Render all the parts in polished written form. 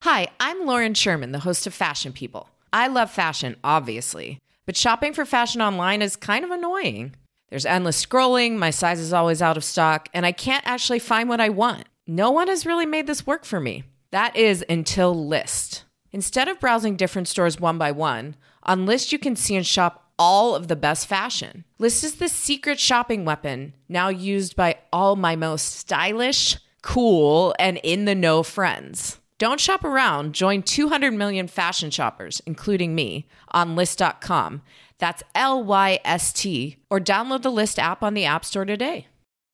Hi, I'm Lauren Sherman, the host of Fashion People. I love fashion, obviously, but shopping for fashion online is kind of annoying. There's endless scrolling, my size is always out of stock, and I can't actually find what I want. No one has really made this work for me. That is until Lyst. Instead of browsing different stores one by one, on Lyst you can see and shop all of the best fashion. Lyst is the secret shopping weapon now used by all my most stylish, cool, and in-the-know friends. Don't shop around. Join 200 million fashion shoppers, including me, on Lyst.com. That's Lyst, or download the Lyst app on the App Store today.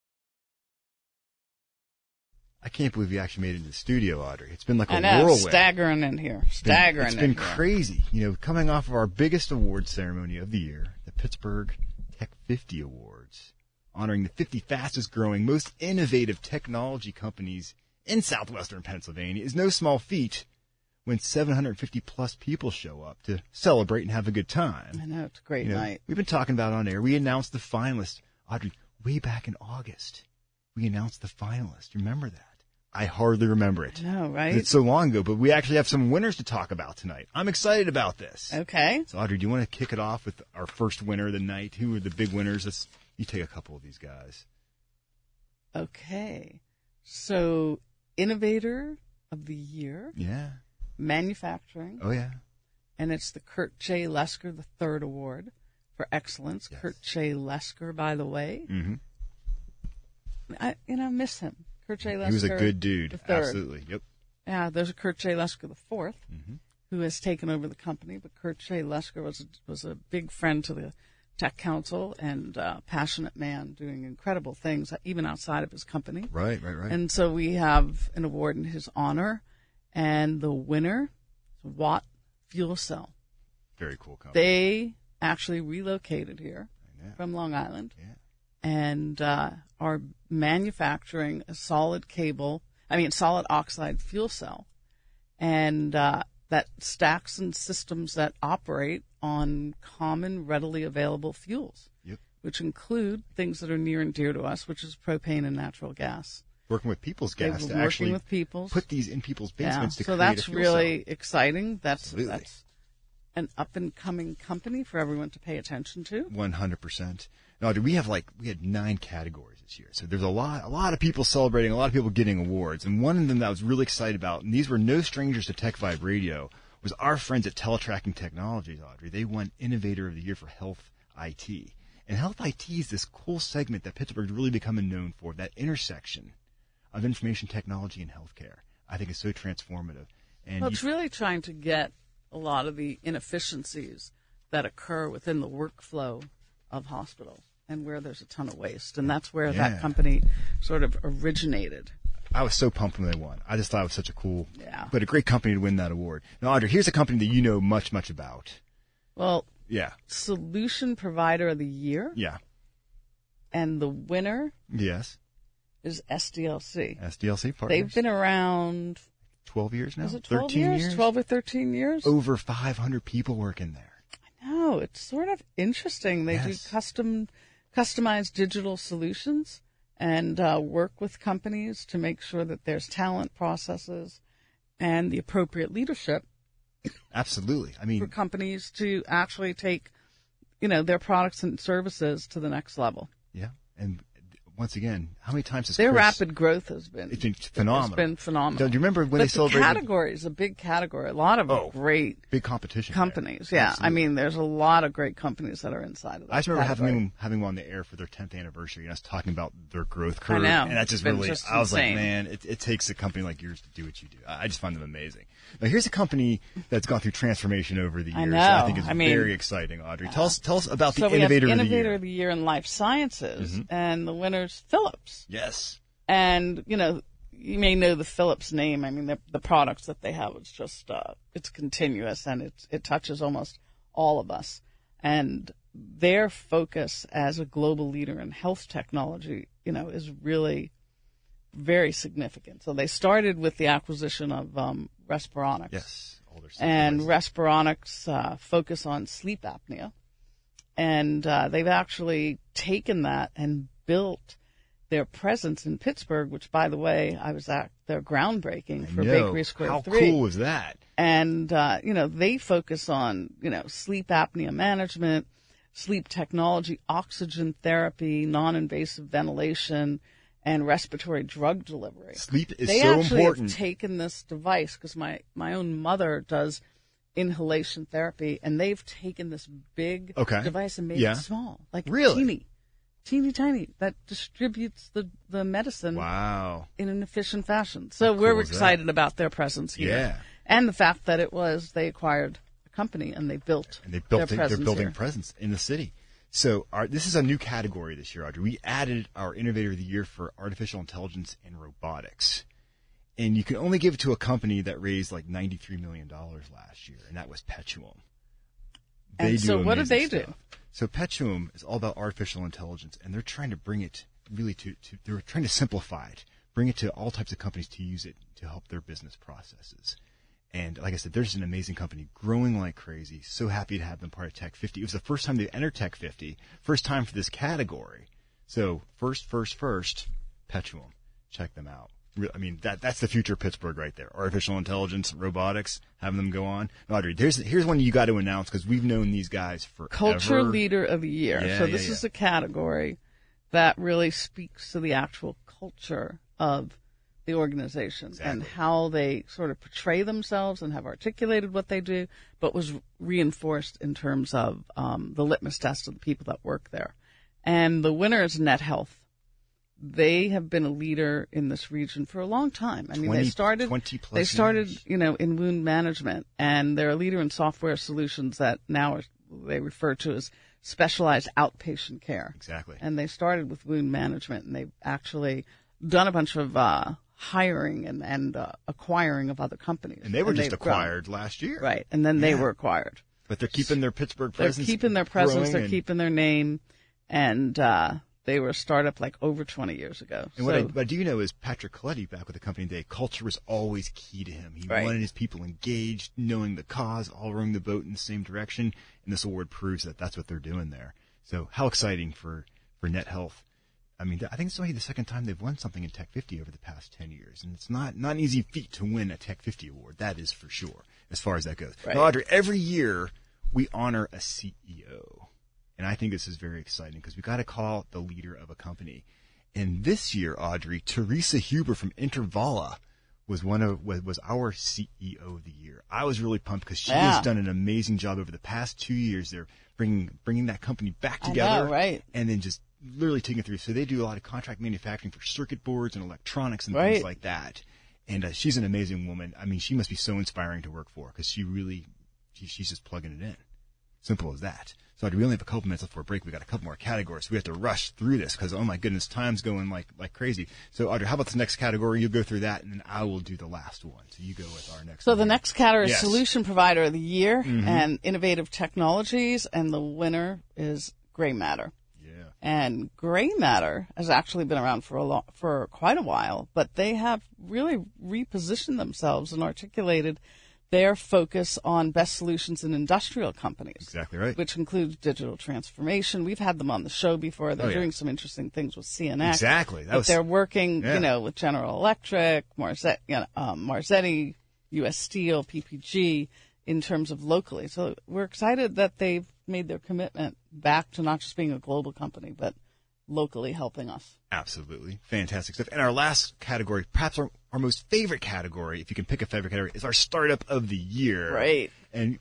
I can't believe you actually made it to the studio, Audrey. It's been like a I know, whirlwind. staggering in here. It's been crazy. You know, coming off of our biggest award ceremony of the year, the Pittsburgh Tech 50 Awards, honoring the 50 fastest growing, most innovative technology companies in southwestern Pennsylvania, is no small feat when 750 plus people show up to celebrate and have a good time. I know, it's a great night. We've been talking about it on air. We announced the finalists, Audrey, way back in August. We announced the finalists. Remember that? I hardly remember it. I know, right? It's so long ago, but we actually have some winners to talk about tonight. I'm excited about this. Okay. So, Audrey, do you want to kick it off with our first winner of the night? Who are the big winners? You take a couple of these guys. Okay. So, Innovator of the Year. Yeah. Manufacturing. Oh, yeah. And it's the Kurt J. Lesker III Award for Excellence. Yes. Kurt J. Lesker, by the way. Mm-hmm. I miss him. Kurt J. Lesker. He was a good dude. III. Absolutely. Yep. Yeah, there's a Kurt J. Lesker IV, who has taken over the company. But Kurt J. Lesker was a big friend to the Tech Council and a passionate man doing incredible things, even outside of his company. Right. And so we have an award in his honor. And the winner is Watt Fuel Cell. Very cool company. They actually relocated here from Long Island. Yeah. And are manufacturing a solid oxide fuel cell, and that stacks and systems that operate on common, readily available fuels, which include things that are near and dear to us, which is propane and natural gas. Working with People's Gas to working actually with People's. Put these in people's basements to create a that's fuel really cell. exciting. That's Absolutely. An up-and-coming company for everyone to pay attention to. 100%. Now, we had 9 categories this year. So there's a lot of people celebrating, a lot of people getting awards. And one of them that I was really excited about, and these were no strangers to Tech Vibe Radio, was our friends at Teletracking Technologies, Audrey. They won Innovator of the Year for Health IT. And Health IT is this cool segment that Pittsburgh's really becoming known for, that intersection of information technology and healthcare. I think it's so transformative. And it's really trying to get a lot of the inefficiencies that occur within the workflow of hospitals and where there's a ton of waste. And that's where that company sort of originated. I was so pumped when they won. I just thought it was such a cool, but a great company to win that award. Now, Audrey, here's a company that you know much about. Well, Solution Provider of the Year. Yeah. And the winner is SDLC. SDLC partners. They've been around 12 years now? Is it 12 13 years? 12 or 13 years? Over 500 people working there. I know. It's sort of interesting. They do customized digital solutions and work with companies to make sure that there's talent processes and the appropriate leadership. Absolutely. I mean, for companies to actually take, their products and services to the next level. Yeah. And once again, how many times has their rapid growth has been? It's been phenomenal. It's been phenomenal. Do you remember when they celebrated? The category is a big category. A lot of great big competition companies. There. Yeah, Absolutely. I mean, there's a lot of great companies that are inside of that. I just remember having them on the air for their 10th anniversary, and us talking about their growth curve. I know. And that just really, I was like, man, it takes a company like yours to do what you do. I just find them amazing. Now, here's a company that's gone through transformation over the years. I know. I think it's very exciting, Audrey. Tell us about the Innovator of the Year. Innovator of the Year in Life Sciences, and the winner's Philips. Yes. And, you may know the Philips name. I mean, the products that they have, it's just, it's continuous and it touches almost all of us. And their focus as a global leader in health technology, is really very significant. So they started with the acquisition of Respironics. Yes. Older and Respironics focus on sleep apnea. And they've actually taken that and built their presence in Pittsburgh, which, by the way, I was at their groundbreaking for No. Bakery Square How 3. cool was that? And, they focus on, sleep apnea management, sleep technology, oxygen therapy, non-invasive ventilation, and respiratory drug delivery. Sleep is They so actually important. have taken this device, because my own mother does inhalation therapy, and they've taken this big Okay. device and made Yeah. it small, like Really? teeny tiny, that distributes the medicine Wow. in an efficient fashion. So cool we're is that? excited about their presence here. Yeah. And the fact that they acquired a company and they built And they're their building presence a presence in the city. So this is a new category this year, Audrey. We added our Innovator of the Year for artificial intelligence and robotics. And you can only give it to a company that raised like $93 million last year, and that was Petuum. And so what do amazing they do? stuff. So Petuum is all about artificial intelligence, and they're trying to bring it really they're trying to simplify it, bring it to all types of companies to use it to help their business processes. And like I said, they're just an amazing company, growing like crazy. So happy to have them part of Tech 50. It was the first time they entered Tech 50, first time for this category. So first, Petuum. Check them out. I mean, that's the future of Pittsburgh right there. Artificial intelligence, robotics, having them go on. Audrey, here's one you got to announce, because we've known these guys forever. Culture Leader of the Year. Yeah, So this is a category that really speaks to the actual culture of the organization and how they sort of portray themselves and have articulated what they do, but was reinforced in terms of the litmus test of the people that work there. And the winner is Net Health. They have been a leader in this region for a long time. I mean, they started 20 plus they started, years. in wound management, and they're a leader in software solutions that now they refer to as specialized outpatient care. Exactly. And they started with wound management, and they've actually done a bunch of hiring and acquiring of other companies. And they were just they've grown. acquired last year. Right, and then they Yeah. were acquired. But they're keeping their Pittsburgh They're presence. keeping their presence. growing They're and- keeping their name, and they were a startup like over 20 years ago. And So- what I do know is Patrick Coletti, back with the company today, culture was always key to him. He Right. wanted his people engaged, knowing the cause, all rowing the boat in the same direction. And this award proves that that's what they're doing there. So how exciting for Net Health. I mean, I think it's only the second time they've won something in Tech 50 over the past 10 years. And it's not an easy feat to win a Tech 50 award. That is for sure, as far as that goes. Right. Now, Audrey, every year we honor a CEO. And I think this is very exciting because we got to call the leader of a company. And this year, Audrey, Teresa Huber from Intervala was was our CEO of the year. I was really pumped because she has done an amazing job over the past 2 years. They're bringing that company back together, I know, right? And then just literally taking it through. So they do a lot of contract manufacturing for circuit boards and electronics and Right. things like that. And she's an amazing woman. I mean, she must be so inspiring to work for because she's just plugging it in. Simple as that. So Audrey, we only have a couple minutes before break. We got a couple more categories. We have to rush through this because, oh my goodness, time's going like crazy. So Audrey, how about the next category? You'll go through that, and then I will do the last one. So you go with our next. So one. the next category is Yes. Solution Provider of the Year and Innovative Technologies, and the winner is Gray Matter. Yeah. And Gray Matter has actually been around for quite a while, but they have really repositioned themselves and articulated their focus on best solutions in industrial companies. Exactly right. Which includes digital transformation. We've had them on the show before. They're Oh, yeah. doing some interesting things with CNX. Exactly. But they're working, yeah. with General Electric, Marzetti, U.S. Steel, PPG, in terms of locally. So we're excited that they've made their commitment back to not just being a global company, but locally helping us. Absolutely. Fantastic stuff. And our last category, perhaps our most favorite category, if you can pick a favorite category, is our Startup of the Year. Right. And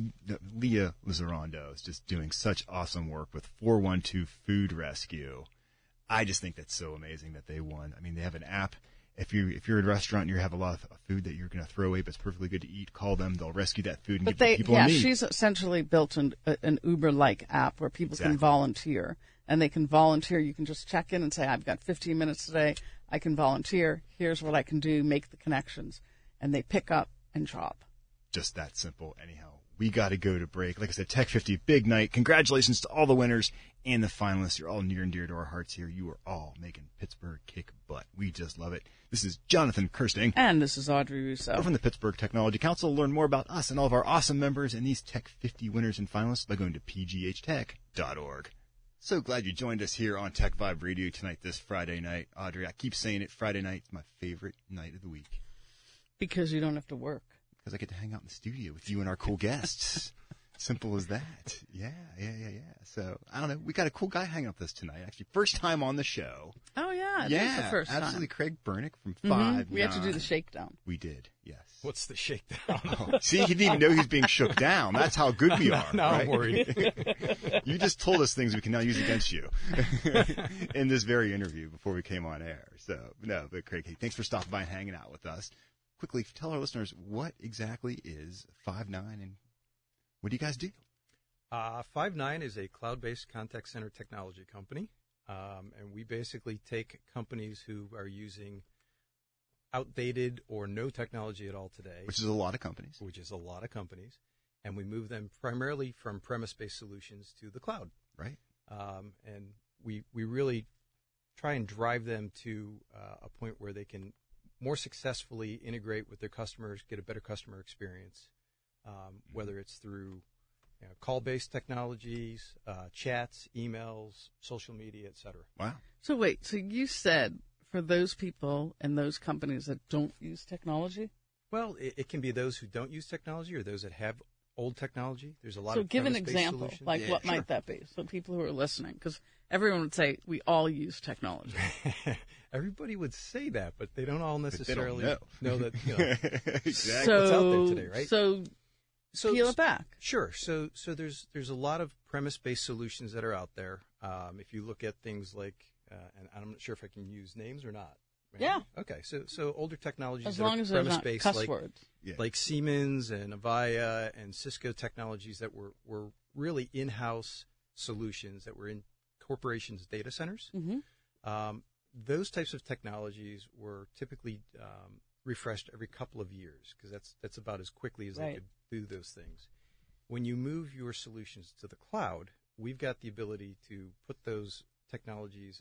Leah Lizarrando is just doing such awesome work with 412 Food Rescue. I just think that's so amazing that they won. I mean, they have an app. If you're at a restaurant and you have a lot of food that you're going to throw away but it's perfectly good to eat, call them. They'll rescue that food and But give it to people in need. she's essentially built an Uber-like app where people can volunteer. And they can volunteer. You can just check in and say, I've got 15 minutes today. I can volunteer. Here's what I can do. Make the connections. And they pick up and drop. Just that simple. Anyhow, we got to go to break. Like I said, Tech 50, big night. Congratulations to all the winners and the finalists. You're all near and dear to our hearts here. You are all making Pittsburgh kick butt. We just love it. This is Jonathan Kirsting. And this is Audrey Russo. We're from the Pittsburgh Technology Council. Learn more about us and all of our awesome members and these Tech 50 winners and finalists by going to pghtech.org. So glad you joined us here on Tech Vibe Radio tonight, this Friday night. Audrey, I keep saying it, Friday night's my favorite night of the week. Because you don't have to work. Because I get to hang out in the studio with you and our cool guests. Simple as that. Yeah. So, I don't know. We got a cool guy hanging out with us tonight. Actually, first time on the show. Oh, yeah. It is the first time. Absolutely. Craig Bernick from 5. We had to do the shakedown. We did, yes. What's the shakedown? Oh, see, he didn't even know he was being shook down. That's how good we are. Now right? I'm worried. You just told us things we can now use against you in this very interview before we came on air. So, no, but Craig, hey, thanks for stopping by and hanging out with us. Quickly, tell our listeners what exactly is Five9 and what do you guys do? Five9 is a cloud-based contact center technology company, and we basically take companies who are using outdated or no technology at all today, Which is a lot of companies. and we move them primarily from premise-based solutions to the cloud. Right. And we really try and drive them to a point where they can more successfully integrate with their customers, get a better customer experience, whether it's through call-based technologies, chats, emails, social media, et cetera. Wow. So wait, so you said for those people and those companies that don't use technology? Well, it can be those who don't use technology or those that have old technology. There's a lot So of give an premise-based example, solutions. like what might that be? So people who are listening, because everyone would say we all use technology. Everybody would say that, but they don't all But they necessarily don't know. that. Exactly. So, what's out there today, right? So peel it back. Sure. So there's a lot of premise-based solutions that are out there. If you look at things like, and I'm not sure if I can use names or not. Right? Yeah. Okay. So older technologies As that long are as they're not premise-based, cuss like words. Yeah. like Siemens and Avaya and Cisco technologies that were really in-house solutions that were in corporations' data centers. Mm-hmm. Those types of technologies were typically refreshed every couple of years because that's about as quickly as they could do those things. When you move your solutions to the cloud, we've got the ability to put those technologies,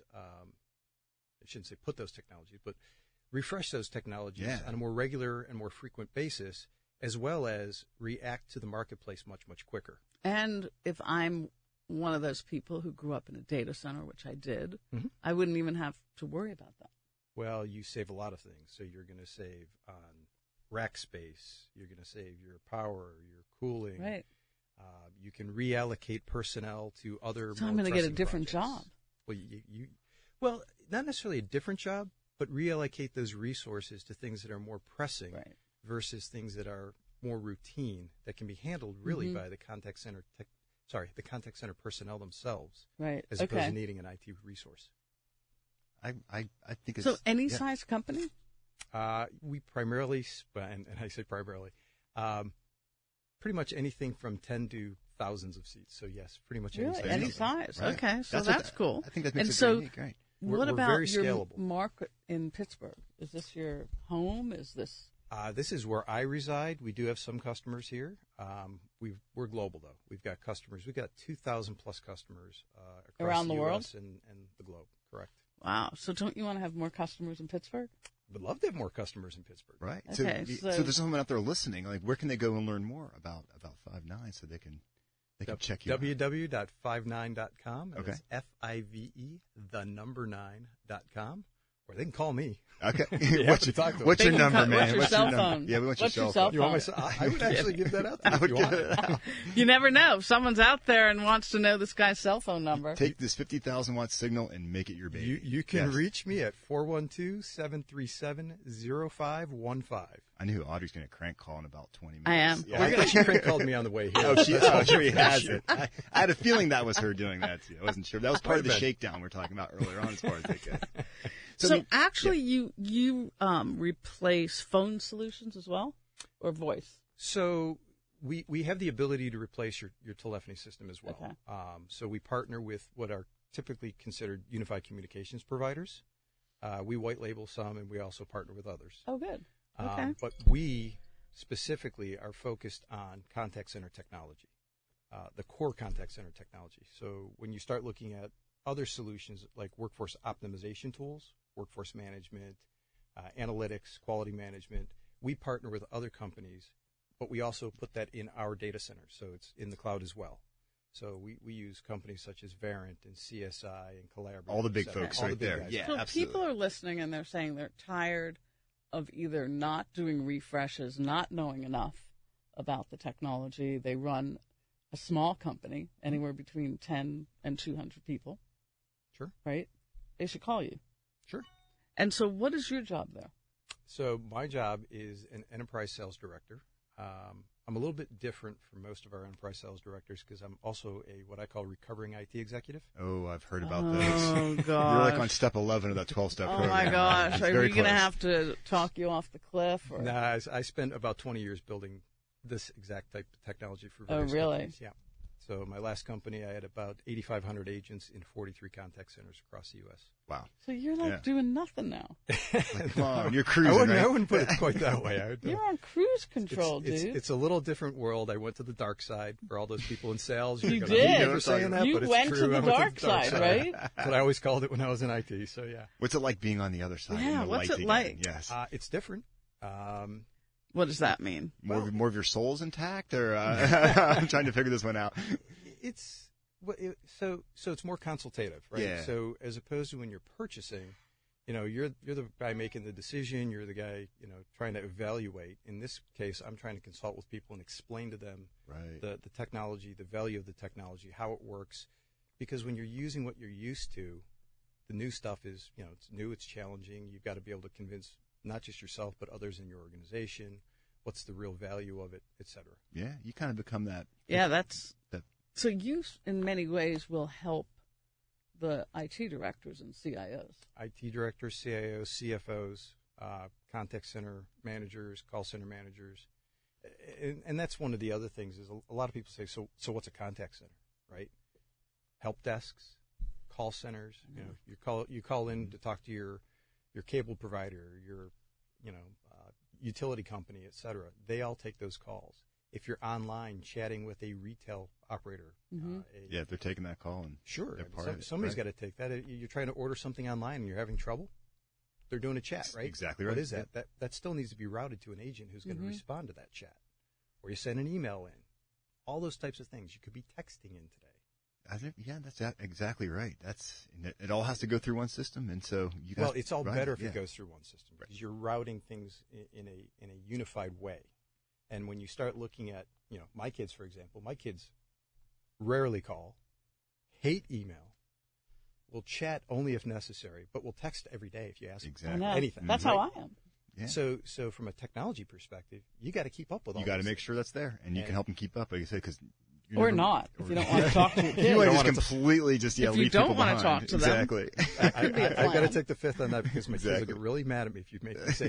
I shouldn't say put those technologies, but refresh those technologies on a more regular and more frequent basis, as well as react to the marketplace much, much quicker. And if I'm one of those people who grew up in a data center, which I did, Mhm. I wouldn't even have to worry about that. Well, you save a lot of things. So you're going to save on rack space. You're going to save your power, your cooling. Right. You can reallocate personnel to other. So more I'm going to get a pressing different projects. job. Well, well, not necessarily a different job, but reallocate those resources to things that are more pressing versus things that are more routine that can be handled really by the contact center the contact center personnel themselves, Right. as opposed to needing an IT resource. I think it's So any size company? We primarily, and I say primarily, pretty much anything from 10 to thousands of seats. So yes, pretty much any Really? size. Any company. size. Right. Okay. So what that's cool. I think that makes And it so very unique. Right. We're what about very your scalable. market in Pittsburgh? Is this your home? Is this? This is where I reside. We do have some customers here. We're global though. We've got customers. We've got 2,000 plus customers across Around the US world? and the globe. Correct. Wow. So don't you want to have more customers in Pittsburgh? Would love to have more customers in Pittsburgh. Right. Okay, So there's someone out there listening. Like, where can they go and learn more about Five9 so they can check you out? www.five9.com. Okay. That's FIVE, the number 9.com. Or they can call me. Okay. You have to talk to them. What's your They can number, cut- man? what's your cell number? phone? Yeah, we want What's your your cell cell phone. You want my? I would actually give that out to you I if would you give want. it out. You never know. If someone's out there and wants to know this guy's cell phone number. Take this 50,000 watt signal and make it your baby. You can Yes. reach me at 412-737-0515. I knew Audrey's going to crank call in about 20 minutes. I am. Yeah. We're gonna crank called me on the way here. Oh, she has it. I had a feeling that was her doing that too. I wasn't sure. That was part of the Might have been. shakedown we were talking about earlier on as far as they go. So, I mean, actually, you replace phone solutions as well, or voice? So we have the ability to replace your telephony system as well. Okay. So we partner with what are typically considered unified communications providers. We white label some, and we also partner with others. Oh, good. Okay. But we specifically are focused on contact center technology, the core contact center technology. So when you start looking at other solutions like workforce optimization tools, workforce management, analytics, quality management, we partner with other companies, but we also put that in our data centers, so it's in the cloud as well. So we use companies such as Verint and CSI and Collaborative. All the big folks right there. Guys. Yeah, so absolutely. people are listening and they're saying they're tired of either not doing refreshes, not knowing enough about the technology. They run a small company, anywhere between 10 and 200 people. Sure. Right? They should call you. Sure. And so what is your job there? So my job is an enterprise sales director. I'm a little bit different from most of our enterprise sales directors because I'm also what I call recovering IT executive. Oh, I've heard about Oh, this. gosh. You're like on step 11 of that 12-step Oh, program. my gosh. It's Are very we going to close. have to talk you off the cliff? Or? Nah, I spent about 20 years building this exact type of technology for Oh, various really? companies. Yeah. So my last company, I had about 8,500 agents in 43 contact centers across the U.S. Wow. So you're like Yeah. doing nothing now. Like, come on, you're cruising, I right? wouldn't put it quite that way. You're on cruise control, it's, dude. it's a little different world. I went to the dark side for all those people in sales. You You're gonna did. hate me for saying that, You but it's went true. to the I went dark side, right? That's what I always called it when I was in IT. So yeah, What's it like being on the other side? Yeah, in the what's light it again? like? Yes. it's different. What does that mean? More of your soul's intact, or I'm trying to figure this one out. It's so it's more consultative, right? Yeah. So as opposed to when you're purchasing, you're the guy making the decision. You're the guy, trying to evaluate. In this case, I'm trying to consult with people and explain to them Right. the technology, the value of the technology, how it works. Because when you're using what you're used to, the new stuff is, it's new, it's challenging. You've got to be able to convince not just yourself, but others in your organization. What's the real value of it, et cetera. Yeah, you kind of become that. Yeah, that's that so. You, in many ways, will help the IT directors and CIOs. IT directors, CIOs, CFOs, contact center managers, call center managers. And that's one of the other things is a lot of people say, so what's a contact center, right? Help desks, call centers. You call in to talk to your cable provider, your utility company, et cetera. They all take those calls. If you're online chatting with a retail operator, yeah, they're taking that call and sure, they're part of it, somebody's right? got to take that. You're trying to order something online and you're having trouble. They're doing a chat, right? Exactly right. What is that? That still needs to be routed to an agent who's going to respond to that chat, or you send an email in. All those types of things. You could be texting in today. Yeah, that's exactly right. It all has to go through one system, and so you guys. Well, it's all right, better if yeah. it goes through one system because you're routing things in a unified way. And when you start looking at, my kids, for example, my kids rarely call, hate email, will chat only if necessary, but will text every day if you ask Exactly. I know. anything. That's right? how I am. Yeah. So from a technology perspective, you got to keep up with all You got to those make things. sure that's there, and you can help them keep up, like you said, because Or not, if you don't want to talk to your you kids. might don't just want to- completely just If you leave don't people wanna behind. talk to them. Exactly. Could be a I've got to plan. take the fifth on that because my kids will Exactly. get really mad at me if you make me say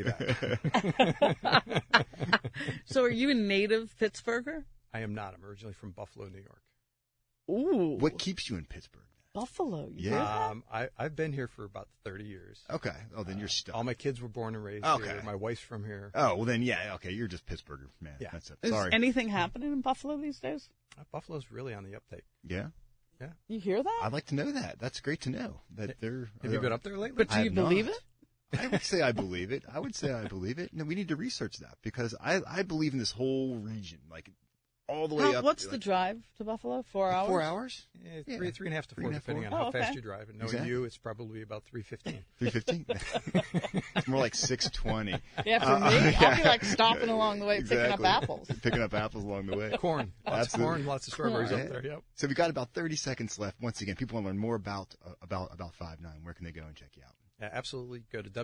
that. So are you a native Pittsburgher? I am not. I'm originally from Buffalo, New York. Ooh. What keeps you in Pittsburgh? Buffalo. You Yeah. hear that? I've been here for about 30 years. Okay. Oh, then you're stuck. All my kids were born and raised Okay. here. My wife's from here. Oh, well then, yeah. Okay, you're just Pittsburgher, man. Yeah. That's it. Is Sorry. anything happening in Buffalo these days? Buffalo's really on the uptake. Yeah. Yeah. You hear that? I'd like to know that. That's great to know that they're. Have you been up there lately? But do I you have believe not. it? I would say I believe it. No, we need to research that because I believe in this whole region, like all the way up. What's like, the drive to Buffalo? 4 hours? 4 hours? Yeah, Yeah. 3.5 to 4, 3.5 depending on Oh, how okay. fast you drive. And knowing Exactly. you, it's probably about 3:15. 3:15. It's more like 6:20. Yeah, for me, yeah. I'll be like stopping along the way picking up Exactly. apples. Picking up apples along the way. Corn, lots Absolutely. of corn, lots of strawberries Corn. up there. Yep. So we got about 30 seconds left. Once again, people want to learn more about 5-9. Where can they go and check you out? Yeah, absolutely. Go to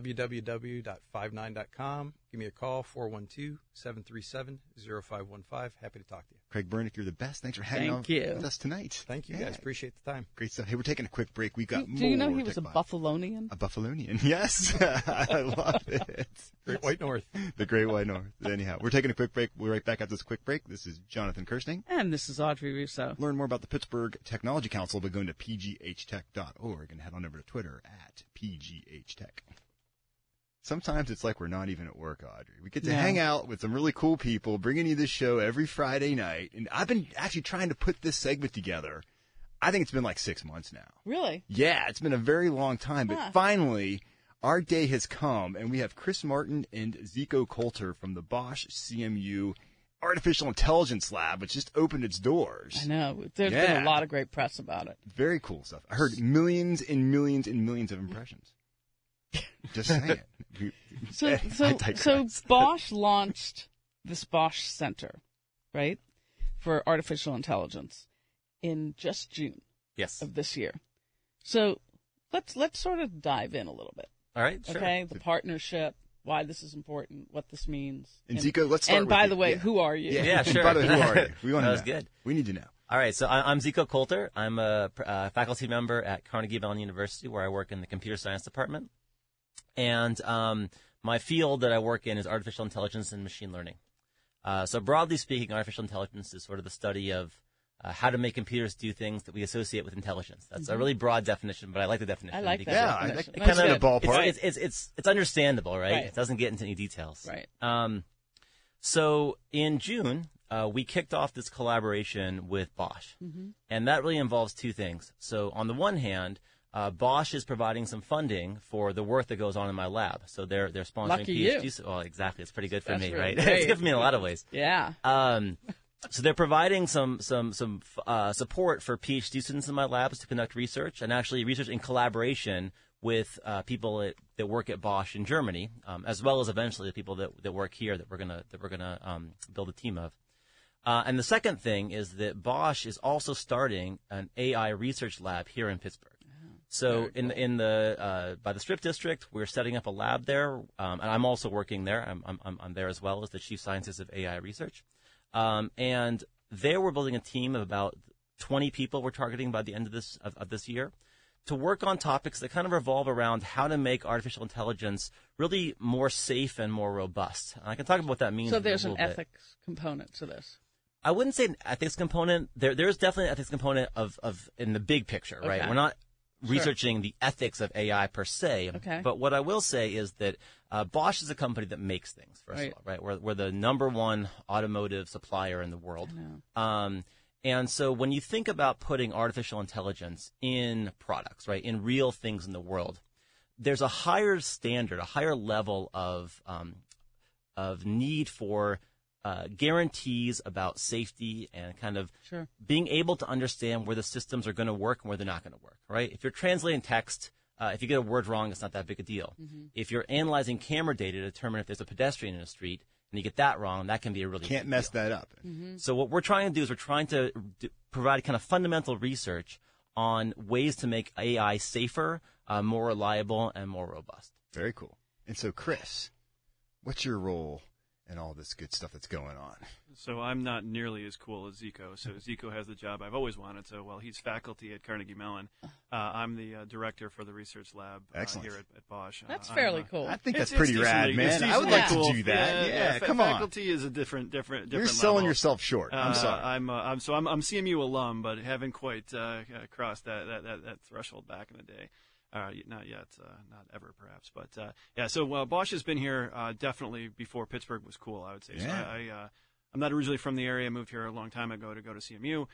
www.59.com. Give me a call, 412-737-0515. Happy to talk to you. Craig Bernick, you're the best. Thanks for hanging Thank out you. with us tonight. Thank you, Yeah. guys. Appreciate the time. Great stuff. Hey, we're taking a quick break. We got more. Do you know he was a Tech Vibe. Buffalonian? A Buffalonian. Yes. I love it. Great White North. The Great White North. Anyhow, we're taking a quick break. We'll be right back after this quick break. This is Jonathan Kirsting. And this is Audrey Russo. Learn more about the Pittsburgh Technology Council by going to pghtech.org and head on over to Twitter at pghtech. Sometimes it's like we're not even at work, Audrey. We get to No. hang out with some really cool people, bringing you this show every Friday night. And I've been actually trying to put this segment together. I think it's been like 6 months now. Really? Yeah, it's been a very long time, but Huh. finally, our day has come, and we have Chris Martin and Zico Coulter from the Bosch CMU artificial intelligence lab, which just opened its doors. I know. There's been a lot of great press about it. Very cool stuff. I heard millions and millions and millions of impressions. Just saying. So Bosch launched this Bosch Center, right, for artificial intelligence in just June of this year. So let's sort of dive in a little bit. All right, sure. Okay, the partnership, why this is important, what this means. And Zico, let's start with by the way, who are you? Yeah, sure. By the way, who are you? We want to know. That was good. We need to know. All right, so I'm Zico Coulter. I'm a faculty member at Carnegie Mellon University, where I work in the computer science department. And my field that I work in is artificial intelligence and machine learning. So broadly speaking, artificial intelligence is sort of the study of how to make computers do things that we associate with intelligence. That's a really broad definition, but I like the definition. I like that. Yeah, definition. kind of in the ballpark. It's understandable, right? It doesn't get into any details. Right. So in June, we kicked off this collaboration with Bosch, and that really involves two things. So on the one hand, Bosch is providing some funding for the work that goes on in my lab. So they're sponsoring Lucky PhDs. You. Well, exactly. It's pretty good for That's me, really right? great. It's good for me in a lot of ways. Yeah. So they're providing some support for PhD students in my labs to conduct research, and actually research in collaboration with people that work at Bosch in Germany, as well as eventually the people that work here that we're gonna build a team of. And the second thing is that Bosch is also starting an AI research lab here in Pittsburgh. So in the by the Strip District, we're setting up a lab there, and I'm also working there. I'm there as well as the chief scientist of AI research. And there we're building a team of about 20 people we're targeting by the end of this year to work on topics that kind of revolve around how to make artificial intelligence really more safe and more robust. And I can talk about what that means. So there's a an little bit. ethics component to this. I wouldn't say an ethics component. There's definitely an ethics component of in the big picture, right? Okay. We're not researching the ethics of AI per se. Okay. But what I will say is that Bosch is a company that makes things, first of all, right? We're the number one automotive supplier in the world. And so when you think about putting artificial intelligence in products, right, in real things in the world, there's a higher standard, a higher level of need for guarantees about safety and kind of being able to understand where the systems are going to work and where they're not going to work, right? If you're translating text, if you get a word wrong, it's not that big a deal. If you're analyzing camera data to determine if there's a pedestrian in a street and you get that wrong, that can be a really Can't big mess deal. that up. So what we're trying to do is we're trying to provide kind of fundamental research on ways to make AI safer, more reliable, and more robust. Very cool. And so, Chris, what's your role and all this good stuff that's going on? So I'm not nearly as cool as Zico. So Zico has the job I've always wanted. So while he's faculty at Carnegie Mellon, I'm the director for the research lab here at Bosch. That's fairly cool. I think that's pretty rad, man. I would like to do that. Yeah, come on. Faculty is a different You're selling level. yourself short. I'm sorry. I'm CMU alum, but haven't quite crossed that threshold back in the day. Not yet, not ever, perhaps. But so Bosch has been here definitely before Pittsburgh was cool, I would say. Yeah. So I'm not originally from the area. I moved here a long time ago to go to CMU.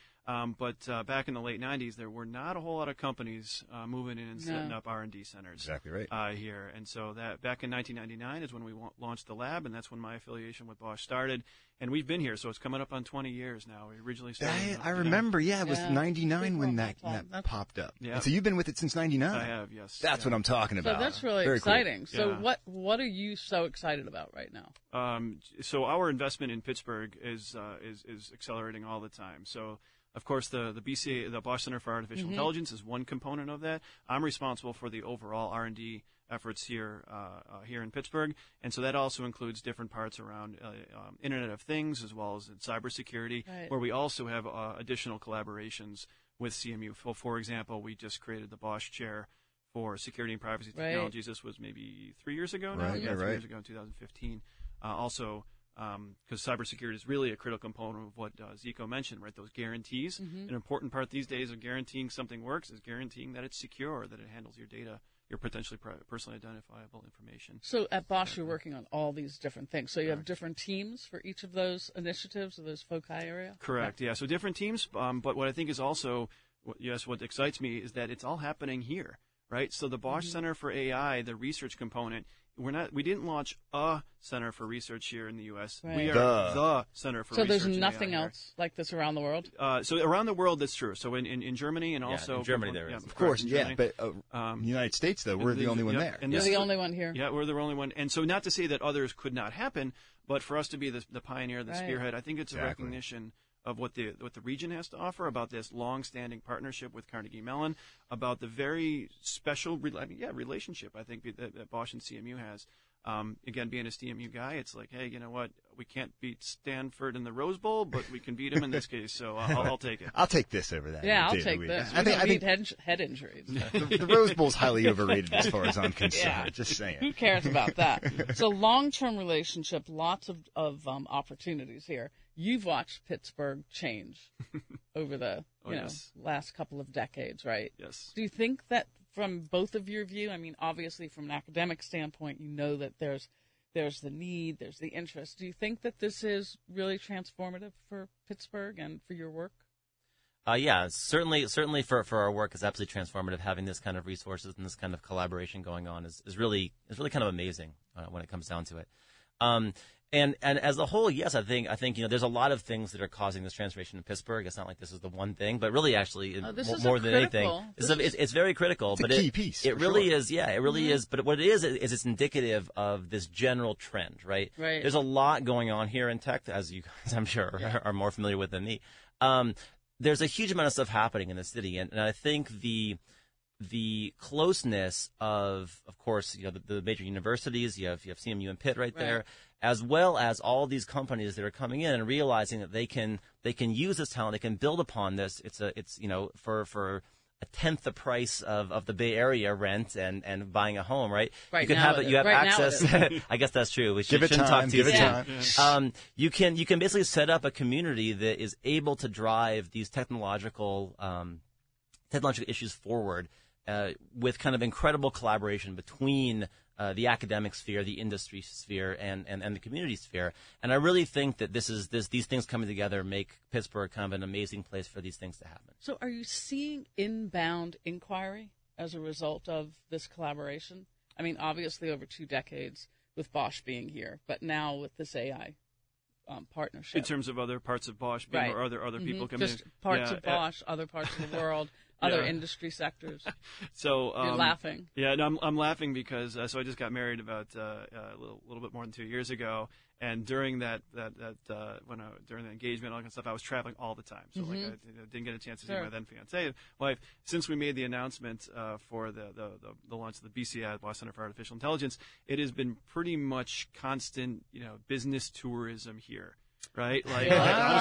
But back in the late 90s, there were not a whole lot of companies moving in and setting up R&D centers. Exactly right. Here. And so that back in 1999 is when we launched the lab, and that's when my affiliation with Bosch started. And we've been here, so it's coming up on 20 years now. We originally started. I remember, it was 99 when that popped up. Yeah. And so you've been with it since 99. I have, yes. That's what I'm talking about. So that's really Very exciting. Cool. So what are you so excited about right now? So our investment in Pittsburgh is accelerating all the time. So of course the BCA, the Bosch Center for Artificial Intelligence, is one component of that. I'm responsible for the overall R&D efforts here in Pittsburgh, and so that also includes different parts around Internet of Things as well as in cybersecurity, where we also have additional collaborations with CMU. For example, we just created the Bosch Chair for Security and Privacy Technologies. This was maybe 3 years ago now. 3 years ago in 2015. Also, because cybersecurity is really a critical component of what Zico mentioned, right? Those guarantees. An important part these days of guaranteeing something works is guaranteeing that it's secure, that it handles your data, your potentially personally identifiable information. So at Bosch, you're working on all these different things. So you have different teams for each of those initiatives or those foci area? Correct, yeah. So different teams, but what I think is also, what excites me is that it's all happening here, right? So the Bosch Center for AI, the research component, we didn't launch a center for research here in the U.S. Right. We are the center for So research. there's in nothing AI else like this around the world? So around the world, that's true. So in Germany and also in Germany there is. Of course, in yeah. Germany. But in the United States, though, we're the only one there. And You're this the is- only one here. Yeah, we're the only one. And so not to say that others could not happen, but for us to be the pioneer, the Right. spearhead, I think it's a Exactly. recognition of what the region has to offer, about this long-standing partnership with Carnegie Mellon, about the very special relationship I think that Bosch and CMU has. Again, being a CMU guy, it's like, hey, you know what? We can't beat Stanford in the Rose Bowl, but we can beat them in this case. So I'll take it. I'll take this over that. Yeah, I'll any day of the take week. this. I think head injuries. the Rose Bowl's highly overrated as far as I'm concerned. Yeah. Just saying. Who cares about that? So long-term relationship, lots of opportunities here. You've watched Pittsburgh change over the yes. last couple of decades, right? Yes. Do you think that from both of your view, I mean, obviously from an academic standpoint, you know that there's the need, there's the interest. Do you think that this is really transformative for Pittsburgh and for your work? Yeah, certainly for our work is absolutely transformative. Having this kind of resources and this kind of collaboration going on is really kind of amazing when it comes down to it. And as a whole, yes, I think there's a lot of things that are causing this transformation in Pittsburgh. It's not like this is the one thing, but really, actually, more than anything, it's very critical. It's but a key piece. It really sure. is. Yeah, it really is. But what it is it's indicative of this general trend, right? Right. There's a lot going on here in tech, as you guys, I'm sure, are more familiar with than me. There's a huge amount of stuff happening in the city, and I think the closeness of course, the major universities, you have CMU and Pitt right there, as well as all these companies that are coming in and realizing that they can use this talent, they can build upon this. It's for a tenth the price of the Bay Area rent and buying a home, right? Right you can now have it is. you have Right now access. it is. I guess that's true. We Give it shouldn't time. talk too Give it soon. time. You can basically set up a community that is able to drive these technological issues forward with kind of incredible collaboration between the academic sphere, the industry sphere, and the community sphere. And I really think that these things coming together make Pittsburgh kind of an amazing place for these things to happen. So are you seeing inbound inquiry as a result of this collaboration? I mean, obviously over 2 decades with Bosch being here, but now with this AI partnership. In terms of other parts of Bosch, being, or other people coming Just in. parts of Bosch, other parts of the world, other industry sectors. So You're laughing. Yeah, no, I'm laughing because so I just got married about a little bit more than 2 years ago, and during that during the engagement, all that kind of stuff, I was traveling all the time. So like I didn't get a chance to see my then fiancée wife. Since we made the announcement for the launch of the BCI, Bosch Center for Artificial Intelligence, it has been pretty much constant business tourism here. Right, like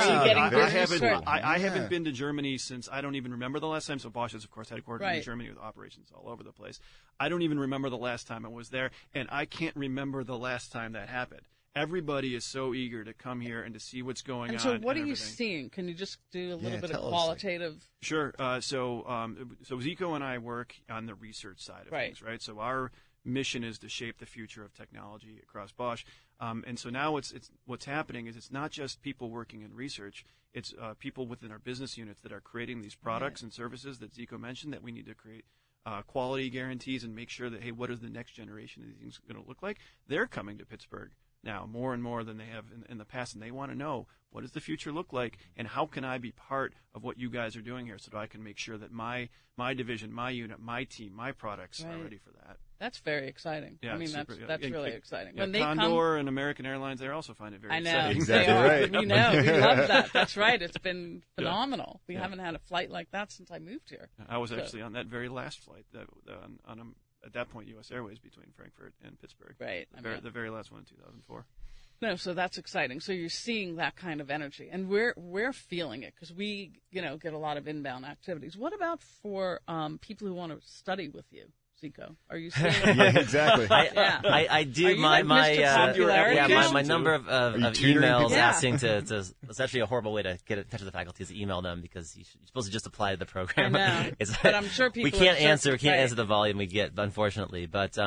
I haven't been to Germany since I don't even remember the last time. So Bosch is, of course, headquartered in Germany with operations all over the place. I don't even remember the last time I was there, and I can't remember the last time that happened. Everybody is so eager to come here and to see what's going on. And so, what are you seeing? Can you just do a little bit of qualitative? Sure. So Zico and I work on the research side of things, right? So our mission is to shape the future of technology across Bosch. And so now what's happening is it's not just people working in research, it's people within our business units that are creating these products and services that Zico mentioned that we need to create quality guarantees and make sure that, hey, what is the next generation of these things going to look like? They're coming to Pittsburgh now more and more than they have in the past, and they want to know, what does the future look like, and how can I be part of what you guys are doing here so that I can make sure that my division, my unit, my team, my products are ready for that. That's very exciting. Yeah, I mean, super, that's really exciting. Yeah, when they Condor and American Airlines, they also find it very exciting. I know. Exactly right. We know. We love that. That's right. It's been phenomenal. We haven't had a flight like that since I moved here. I was actually on that very last flight at that point, U.S. Airways between Frankfurt and Pittsburgh. Right. The very last one in 2004. No, so that's exciting. So you're seeing that kind of energy, and we're feeling it because we, get a lot of inbound activities. What about for people who want to study with you, Zico? Are you seeing? Yeah, exactly. I do. Are you like Mr. Popularity? My number of tutoring emails people? asking to. It's actually a horrible way to get in touch with the faculty is to email them because you're supposed to just apply to the program. I know. But I'm sure people we can't answer right. the volume we get, unfortunately. But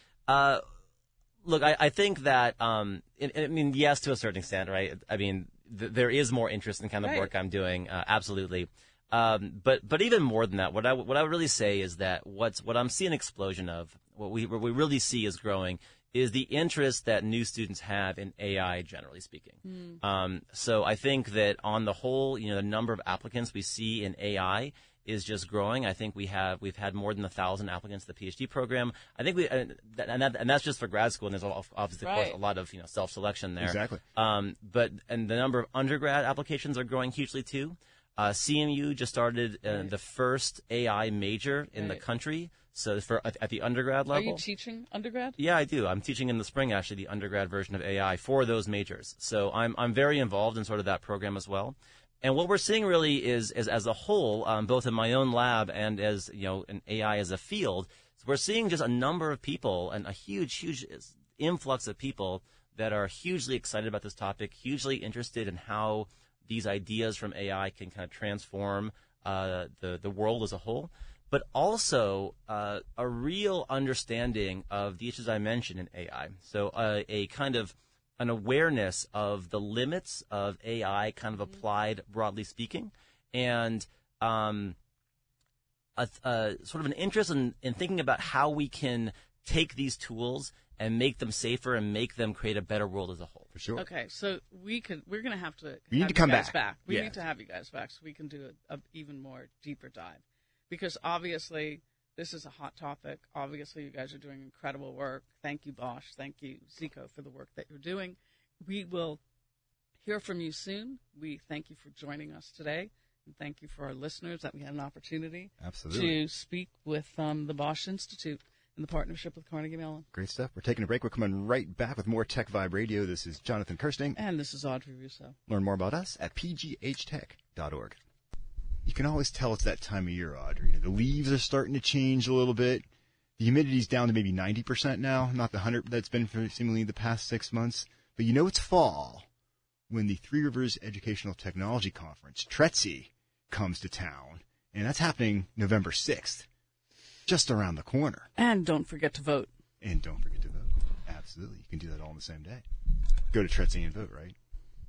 look, I think that I mean, yes, to a certain extent, right? I mean, there is more interest in the kind of work I'm doing, absolutely. But even more than that, what I would really say is that what I'm seeing an explosion of, what we really see is growing, is the interest that new students have in AI, generally speaking. So I think that on the whole, the number of applicants we see in AI is just growing. I think we've had more than 1,000 applicants to the PhD program. I think and that's just for grad school, and there's obviously of course a lot of self-selection there. Exactly. And the number of undergrad applications are growing hugely too. CMU just started the first AI major in the country. So at the undergrad level. Are you teaching undergrad? Yeah, I do. I'm teaching in the spring, actually, the undergrad version of AI for those majors. So I'm very involved in sort of that program as well. And what we're seeing really is as a whole, both in my own lab and as, in AI as a field, we're seeing just a number of people and a huge influx of people that are hugely excited about this topic, hugely interested in how these ideas from AI can kind of transform the world as a whole, but also a real understanding of the issues I mentioned in AI. So a kind of an awareness of the limits of AI kind of applied broadly speaking, and sort of an interest in thinking about how we can take these tools and make them safer and make them create a better world as a whole. For sure. Okay, so we're going to have to We need to come back. We need to have you guys back so we can do a even more deeper dive. Because obviously, this is a hot topic. Obviously, you guys are doing incredible work. Thank you, Bosch. Thank you, Zico, for the work that you're doing. We will hear from you soon. We thank you for joining us today. And thank you for our listeners that we had an opportunity to speak with the Bosch Institute in the partnership with Carnegie Mellon. Great stuff. We're taking a break. We're coming right back with more Tech Vibe Radio. This is Jonathan Kirsting. And this is Audrey Russo. Learn more about us at pghtech.org. You can always tell it's that time of year, Audrey. The leaves are starting to change a little bit. The humidity's down to maybe 90% now, not the 100 that's been for seemingly the past 6 months. But it's fall when the Three Rivers Educational Technology Conference, TRETC, comes to town. And that's happening November 6th, just around the corner. And don't forget to vote. Absolutely. You can do that all on the same day. Go to TRETC and vote, right?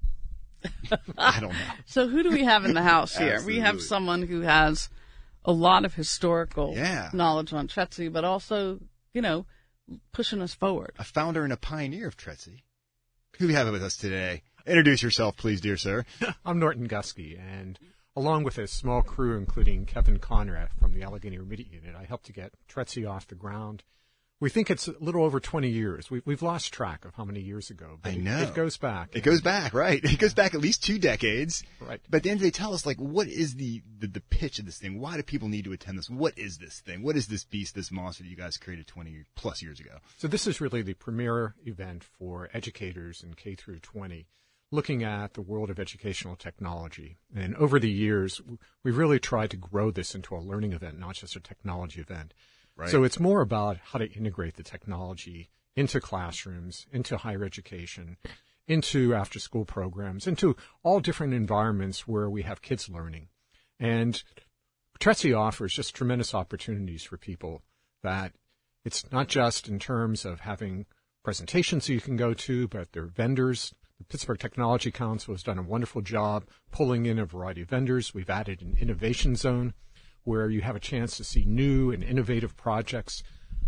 I don't know. So who do we have in the house here? Absolutely. We have someone who has a lot of historical knowledge on TRETC, but also, pushing us forward. A founder and a pioneer of TRETC. Who do we have with us today? Introduce yourself, please, dear sir. I'm Norton Gusky, and along with a small crew, including Kevin Conrad from the Allegheny Remediate Unit, I helped to get TRETC off the ground. We think it's a little over 20 years. We've lost track of how many years ago. But I know. It goes back. It goes back, right. It goes back at least 2 decades. Right. But at the end of the day, tell us, what is the pitch of this thing? Why do people need to attend this? What is this thing? What is this beast, this monster that you guys created 20+ years ago? So this is really the premier event for educators in K through 20, looking at the world of educational technology. And over the years, we've really tried to grow this into a learning event, not just a technology event. Right. So it's more about how to integrate the technology into classrooms, into higher education, into after-school programs, into all different environments where we have kids learning. And TRETC offers just tremendous opportunities for people that it's not just in terms of having presentations you can go to, but there are vendors. The Pittsburgh Technology Council has done a wonderful job pulling in a variety of vendors. We've added an innovation zone where you have a chance to see new and innovative projects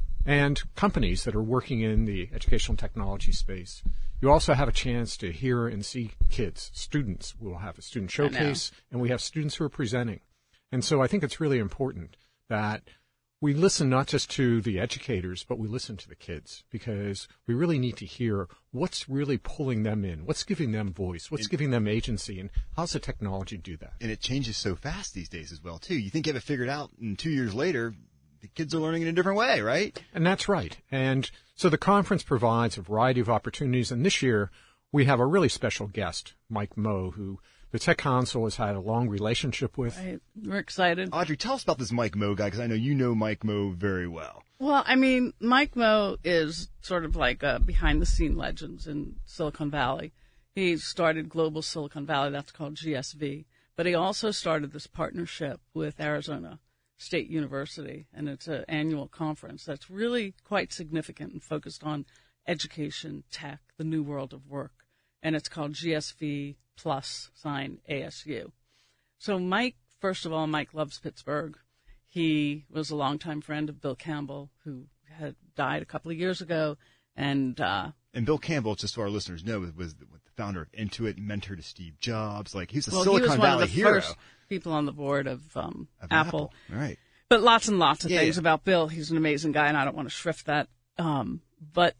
and companies that are working in the educational technology space. You also have a chance to hear and see kids, students. We'll have a student showcase, and we have students who are presenting. And so I think it's really important that we listen not just to the educators, but we listen to the kids, because we really need to hear what's really pulling them in, what's giving them voice, what's giving them agency, and how's the technology do that? And it changes so fast these days as well, too. You think you have it figured out, and 2 years later, the kids are learning in a different way, right? And that's right. And so the conference provides a variety of opportunities, and this year we have a really special guest, Mike Moe, who the Tech Council has had a long relationship with. Right. We're excited. Audrey, tell us about this Mike Moe guy, because I know you know Mike Moe very well. Well, I mean, Mike Moe is sort of like a behind-the-scene legends in Silicon Valley. He started Global Silicon Valley, that's called GSV. But he also started this partnership with Arizona State University, and it's an annual conference that's really quite significant and focused on education, tech, the new world of work. And it's called GSV Plus ASU. So Mike, first of all, Mike loves Pittsburgh. He was a longtime friend of Bill Campbell, who had died a couple of years ago, And Bill Campbell, just so our listeners know, was the founder of Intuit, mentor to Steve Jobs. Like, he's a Silicon he was Valley one of the hero. first people on the board of Apple. Right. But lots and lots of Yeah, things yeah. about Bill. He's an amazing guy, and I don't want to shrift that. But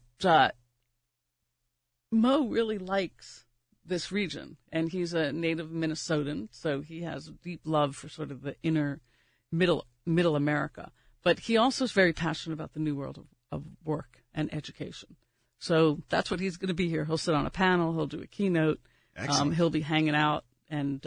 Mo really likes this region, and he's a native Minnesotan, so he has a deep love for sort of the inner middle America. But he also is very passionate about the new world of work and education. So that's what he's going to be here. He'll sit on a panel. He'll do a keynote. Excellent. He'll be hanging out, and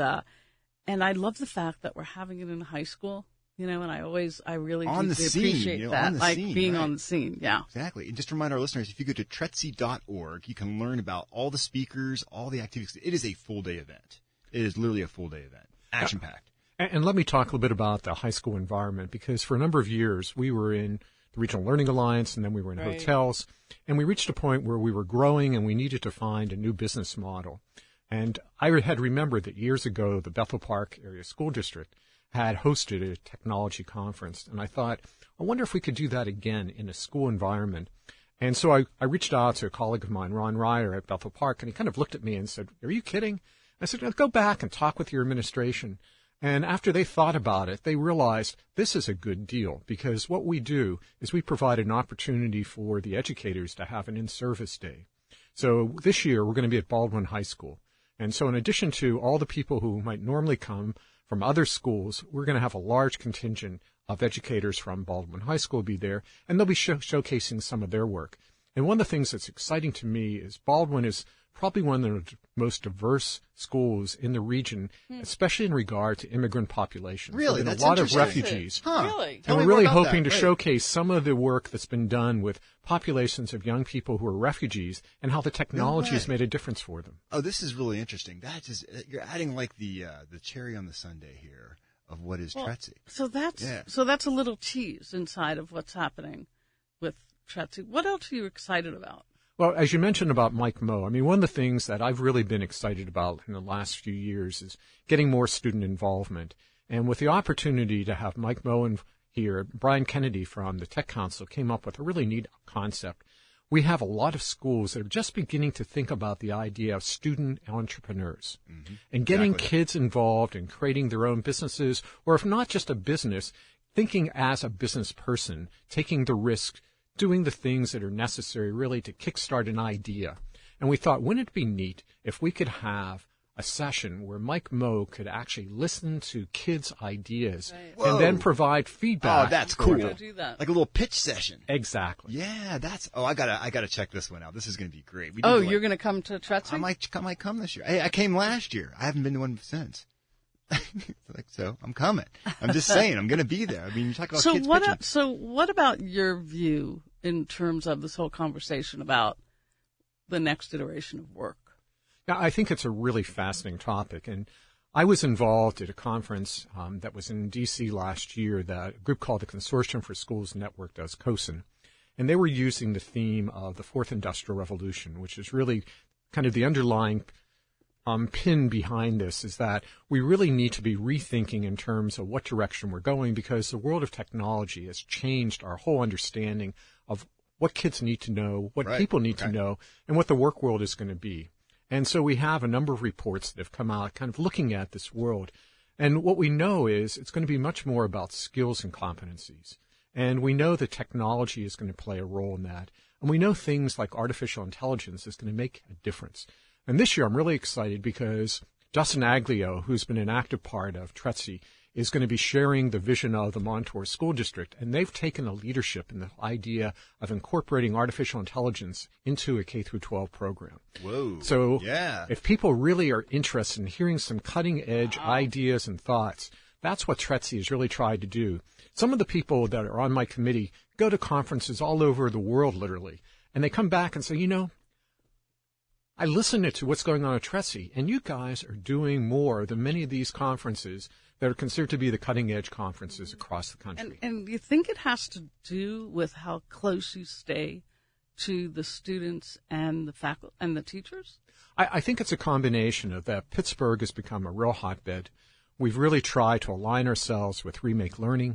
I love the fact that we're having it in high school. You know, and I really On the deeply scene, appreciate you know, that, on the like scene, being right. on the scene. Yeah. Exactly. And just to remind our listeners, if you go to Tretzi.org, you can learn about all the speakers, all the activities. It is a full-day event. It is literally a full-day event. Action-packed. And let me talk a little bit about the high school environment, because for a number of years we were in the Regional Learning Alliance, and then we were in Right. hotels, and we reached a point where we were growing and we needed to find a new business model. And I had remembered that years ago the Bethel Park Area School District had hosted a technology conference, and I thought, I wonder if we could do that again in a school environment. And so I reached out to a colleague of mine, Ron Ryer at Bethel Park, and he kind of looked at me and said, "Are you kidding?" I said, "Go back and talk with your administration." And after they thought about it, they realized this is a good deal, because what we do is we provide an opportunity for the educators to have an in-service day. So this year we're going to be at Baldwin High School. And so in addition to all the people who might normally come from other schools, we're going to have a large contingent of educators from Baldwin High School be there, and they'll be showcasing some of their work. And one of the things that's exciting to me is Baldwin is probably one of the most diverse schools in the region, especially in regard to immigrant populations. Really? There have That's been a lot of interesting. refugees. Huh. Really? Tell And me we're more really about hoping that. to Right. showcase some of the work that's been done with populations of young people who are refugees and how the technology has way. made a difference for them. Oh, this is really interesting. That is, you're adding like the cherry on the sundae here of what is Tretzi. So that's Yeah. a little tease inside of what's happening with Tretzi. What else are you excited about? Well, as you mentioned about Mike Moe, I mean, one of the things that I've really been excited about in the last few years is getting more student involvement. And with the opportunity to have Mike Moe here, Brian Kennedy from the Tech Council came up with a really neat concept. We have a lot of schools that are just beginning to think about the idea of student entrepreneurs and getting Exactly. kids involved in creating their own businesses, or if not just a business, thinking as a business person, taking the risk, doing the things that are necessary really to kickstart an idea. And we thought, wouldn't it be neat if we could have a session where Mike Moe could actually listen to kids' ideas and then Whoa. provide feedback. Oh, that's for cool. them. Go do that. Like a little pitch session. Exactly. Yeah, that's. Oh, I gotta check this one out. This is gonna be great. We Oh, did, you're like, going to come to Tretzi? I might come this year. I came last year. I haven't been to one since. Like, so I'm coming. I'm just saying I'm gonna be there. I mean, you talk about kids pitching. So what about your view in terms of this whole conversation about the next iteration of work? Yeah, I think it's a really fascinating topic. And I was involved at a conference that was in D.C. last year that a group called the Consortium for Schools Network does, COSIN. And they were using the theme of the Fourth Industrial Revolution, which is really kind of the underlying pin behind this, is that we really need to be rethinking in terms of what direction we're going, because the world of technology has changed our whole understanding of what kids need to know, what Right, people need to right. know, and what the work world is going to be. And so we have a number of reports that have come out kind of looking at this world. And what we know is it's going to be much more about skills and competencies. And we know that technology is going to play a role in that. And we know things like artificial intelligence is going to make a difference. And this year I'm really excited because Dustin Aglio, who's been an active part of Tretzi, is going to be sharing the vision of the Montour School District. And they've taken a leadership in the idea of incorporating artificial intelligence into a K-12 program. Whoa. So yeah. if people really are interested in hearing some cutting-edge ideas and thoughts, that's what Tretzi has really tried to do. Some of the people that are on my committee go to conferences all over the world, literally, and they come back and say, you know, I listen to what's going on at Tretzi, and you guys are doing more than many of these conferences that are considered to be the cutting-edge conferences across the country. And you think it has to do with how close you stay to the students and the faculty and the teachers? I think it's a combination of that. Pittsburgh has become a real hotbed. We've really tried to align ourselves with Remake Learning.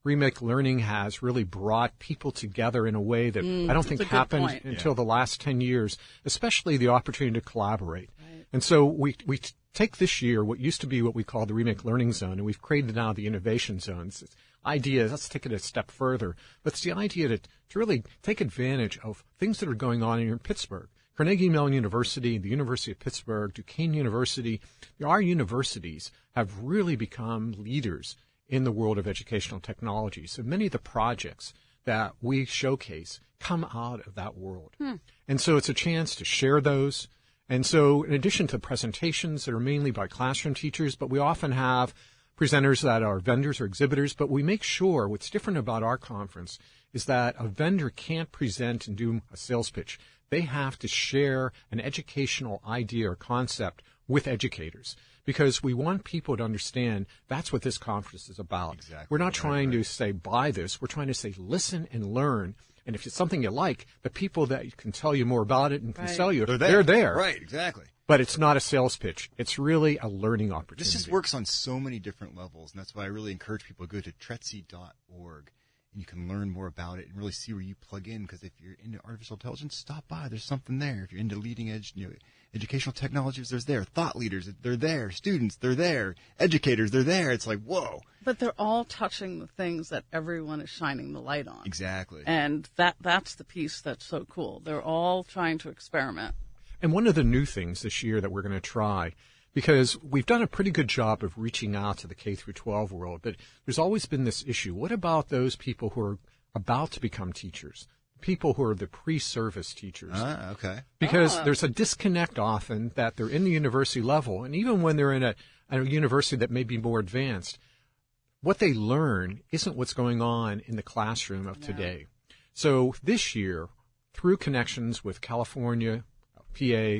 Remake Learning has really brought people together in a way that I don't think happened until the last 10 years, especially the opportunity to collaborate. Right. And so we take this year what used to be what we call the Remake Learning Zone, and we've created now the Innovation Zones. Idea, let's take it a step further, but it's the idea to really take advantage of things that are going on in Pittsburgh. Carnegie Mellon University, the University of Pittsburgh, Duquesne University, our universities have really become leaders in the world of educational technology. So many of the projects that we showcase come out of that world. And so it's a chance to share those. And so in addition to presentations that are mainly by classroom teachers, but we often have presenters that are vendors or exhibitors, but we make sure what's different about our conference is that a vendor can't present and do a sales pitch. They have to share an educational idea or concept with educators because we want people to understand that's what this conference is about. Exactly. We're not trying to say buy this. We're trying to say listen and learn. And if it's something you like, the people that can tell you more about it and can sell you, they're there. Right, exactly. But it's not a sales pitch. It's really a learning opportunity. This just works on so many different levels, and that's why I really encourage people to go to TRETC.org. You can learn more about it and really see where you plug in. Because if you're into artificial intelligence, stop by. There's something there. If you're into leading edge, educational technologies, there's there. Thought leaders, they're there. Students, they're there. Educators, they're there. It's like, whoa. But they're all touching the things that everyone is shining the light on. Exactly. And that's the piece that's so cool. They're all trying to experiment. And one of the new things this year that we're going to try, because we've done a pretty good job of reaching out to the K through 12 world, but there's always been this issue. What about those people who are about to become teachers, people who are the pre-service teachers? Okay. Because there's a disconnect often that they're in the university level, and even when they're in a university that may be more advanced, what they learn isn't what's going on in the classroom of today. So this year, through connections with California, PA,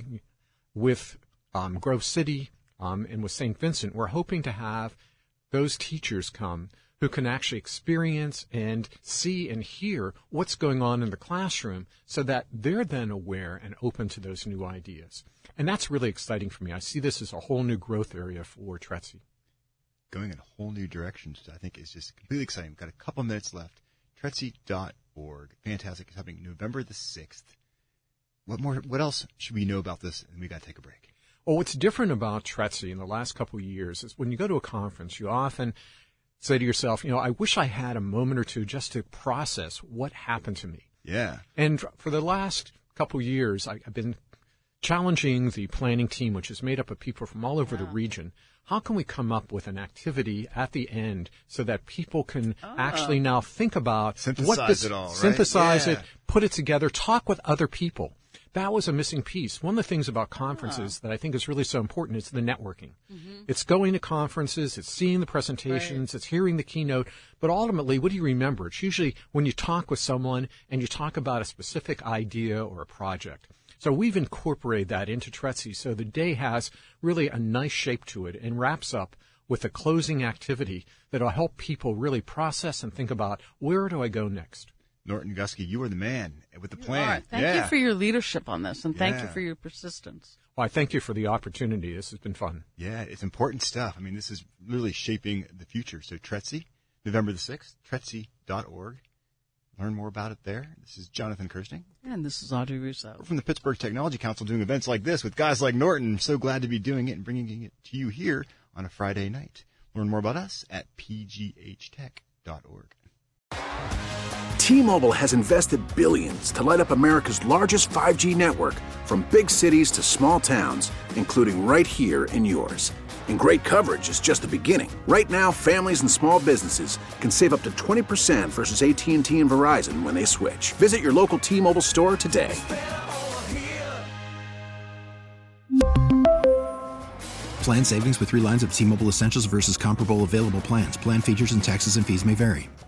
with Grove City, and with St. Vincent, we're hoping to have those teachers come who can actually experience and see and hear what's going on in the classroom so that they're then aware and open to those new ideas. And that's really exciting for me. I see this as a whole new growth area for TRETC. Going in a whole new direction, I think, is just completely exciting. We've got a couple minutes left. TRETC.org. Fantastic. It's happening November the 6th. What else should we know about this? And we got to take a break. Well, what's different about TRETC in the last couple of years is when you go to a conference, you often say to yourself, I wish I had a moment or two just to process what happened to me. Yeah. And for the last couple of years, I've been challenging the planning team, which is made up of people from all over the region. How can we come up with an activity at the end so that people can actually now think about synthesize it all, right? Synthesize it, put it together, talk with other people. That was a missing piece. One of the things about conferences that I think is really so important is the networking. Mm-hmm. It's going to conferences, it's seeing the presentations, it's hearing the keynote, but ultimately, what do you remember? It's usually when you talk with someone and you talk about a specific idea or a project. So we've incorporated that into TRETC so the day has really a nice shape to it and wraps up with a closing activity that will help people really process and think about, where do I go next? Norton Guskey, you are the man with the plan. Thank you for your leadership on this, and thank you for your persistence. Well, I thank you for the opportunity. This has been fun. Yeah, it's important stuff. I mean, this is really shaping the future. So TRETC, November the 6th, TRETC.org. Learn more about it there. This is Jonathan Kirsting. And this is Audrey Russo. We're from the Pittsburgh Technology Council doing events like this with guys like Norton. I'm so glad to be doing it and bringing it to you here on a Friday night. Learn more about us at pghtech.org. T-Mobile has invested billions to light up America's largest 5G network, from big cities to small towns, including right here in yours. And great coverage is just the beginning. Right now, families and small businesses can save up to 20% versus AT&T and Verizon when they switch. Visit your local T-Mobile store today. Plan savings with 3 lines of T-Mobile Essentials versus comparable available plans. Plan features and taxes and fees may vary.